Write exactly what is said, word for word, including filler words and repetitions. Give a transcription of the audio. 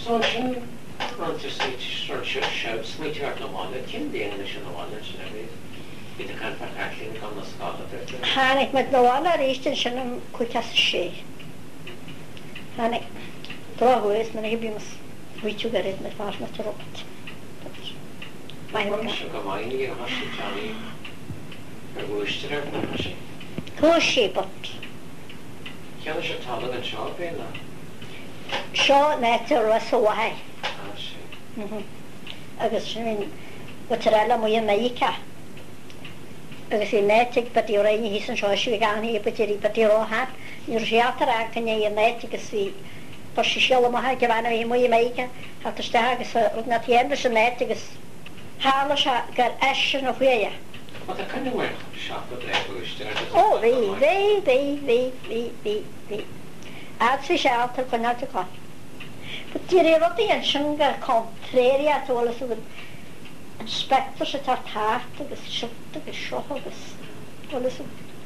So sin run to see sort of shouts me to no one that can be English in the one that's never it can for actually come the Scotland. Hanik met no one are east sin kutas she. Hanik Drago is man hibimus we to get it met fast met robot. Mine come on you have to Johnny. Or wish to have no Who she but Can you tell them shop in Shaw netter was so high. Mhm. Agus sin watarala mo yan maika. Agus i netig pati oraini hisan seo si gan hi pati pati rohat. Ni'r siatara kan yan netig as fi pasi siala mo ha gavana hi mo yan maika. Hat sta agus na tienda sin netig as hala sha gar ashen of weya. Wat kan je wel shop dat eigenlijk Oh, we we we we we we we. At fi siatar kan at ka. But dyr roti yn synger contraria to all of inspectors at our heart agus shut agus show agus all of